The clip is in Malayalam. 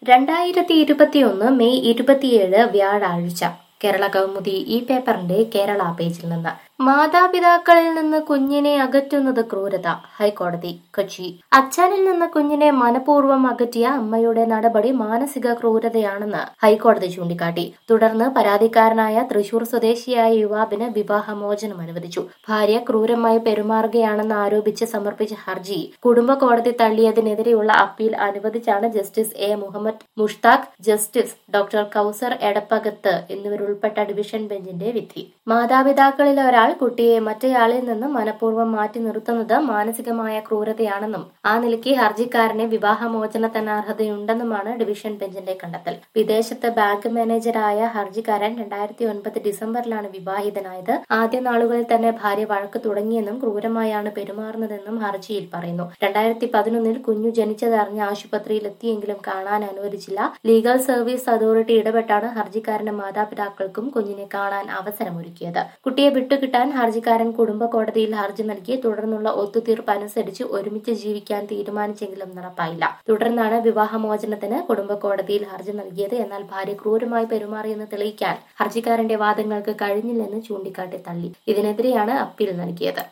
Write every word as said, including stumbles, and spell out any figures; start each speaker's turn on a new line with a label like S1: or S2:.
S1: രണ്ടായിരത്തി ഇരുപത്തിയൊന്ന് മെയ് ഇരുപത്തിയേഴ് വ്യാഴാഴ്ച കേരള കൗമുദി ഈ പേപ്പറിന്റെ കേരള പേജിൽ നിന്ന് മാതാപിതാക്കളിൽ നിന്ന് കുഞ്ഞിനെ അകറ്റുന്നത് ക്രൂരത. ഹൈക്കോടതി കൊച്ചി. അച്ഛനിൽ നിന്ന് കുഞ്ഞിനെ മനഃപൂർവ്വം അകറ്റിയ അമ്മയുടെ നടപടി മാനസിക ക്രൂരതയാണെന്ന് ഹൈക്കോടതി ചൂണ്ടിക്കാട്ടി. തുടർന്ന് പരാതിക്കാരനായ തൃശൂർ സ്വദേശിയായ യുവാവിന് വിവാഹമോചനം അനുവദിച്ചു. ഭാര്യ ക്രൂരമായി പെരുമാറുകയാണെന്ന് ആരോപിച്ച് സമർപ്പിച്ച ഹർജി കുടുംബ കോടതി തള്ളിയതിനെതിരെയുള്ള അപ്പീൽ അനുവദിച്ചാണ് Justice A Muhammad Mushtaq, Justice doctor Kauser Edappagath എന്നിവരുൾപ്പെട്ട ഡിവിഷൻ ബെഞ്ചിന്റെ വിധി. മാതാപിതാക്കളിൽ ഒരാൾ കുട്ടിയെ മറ്റേയാളിൽ നിന്ന് മനഃപൂർവ്വം മാറ്റി നിർത്തുന്നത് മാനസികമായ ക്രൂരതയാണെന്നും ആ നിലയ്ക്ക് ഹർജിക്കാരന് വിവാഹമോചനത്തിന് അർഹതയുണ്ടെന്നുമാണ് ഡിവിഷൻ ബെഞ്ചിന്റെ കണ്ടെത്തൽ. വിദേശത്ത് ബാങ്ക് മാനേജരായ ഹർജിക്കാരൻ രണ്ടായിരത്തി ഒൻപത് ഡിസംബറിലാണ് വിവാഹിതനായത്. ആദ്യ നാളുകളിൽ തന്നെ ഭാര്യ വഴക്ക് തുടങ്ങിയെന്നും ക്രൂരമായാണ് പെരുമാറുന്നതെന്നും ഹർജിയിൽ പറയുന്നു. രണ്ടായിരത്തി പതിനൊന്നിൽ കുഞ്ഞു ജനിച്ചതറിഞ്ഞ് ആശുപത്രിയിൽ എത്തിയെങ്കിലും കാണാൻ അനുവദിച്ചില്ല. ലീഗൽ സർവീസ് അതോറിറ്റി ഇടപെട്ടാണ് ഹർജിക്കാരന്റെ മാതാപിതാക്കൾക്കും കുഞ്ഞിനെ കാണാൻ അവസരമൊരുക്കിയത്. കുട്ടിയെ വിട്ടുകിട്ടാൻ ഹർജിക്കാരൻ കുടുംബ കോടതിയിൽ ഹർജി നൽകി. തുടർന്നുള്ള ഒത്തുതീർപ്പ് അനുസരിച്ച് ഒരുമിച്ച് ജീവിക്കാൻ തീരുമാനിച്ചെങ്കിലും നടപ്പായില്ല. തുടർന്നാണ് വിവാഹമോചനത്തിന് കുടുംബ കോടതിയിൽ ഹർജി നൽകിയത്. എന്നാൽ ഭാര്യ ക്രൂരമായി പെരുമാറിയെന്ന് തെളിയിക്കാൻ ഹർജിക്കാരന്റെ വാദങ്ങൾക്ക് കഴിഞ്ഞില്ലെന്ന് ചൂണ്ടിക്കാട്ടി തള്ളി. ഇതിനെതിരെയാണ് അപ്പീൽ നൽകിയത്.